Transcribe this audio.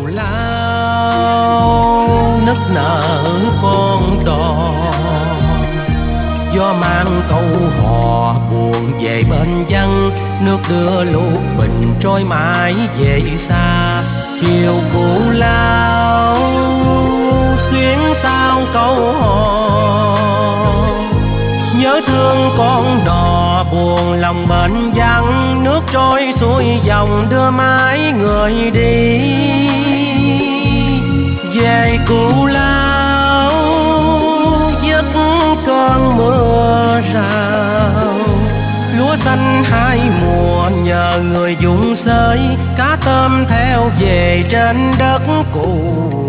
lao nức nở con đò, gió mang câu hò buồn về bên dân, nước đưa lụt bình trôi mãi về xa. Chiều cũ lao xuyến sao câu hò, nhớ thương con đò buồn lòng bệnh dân, nước trôi xuôi dòng đưa mãi người đi. Về Cù Lao giấc cơn mưa rào, lúa xanh hai mùa nhờ người vùng xới, cá tôm theo về trên đất Cù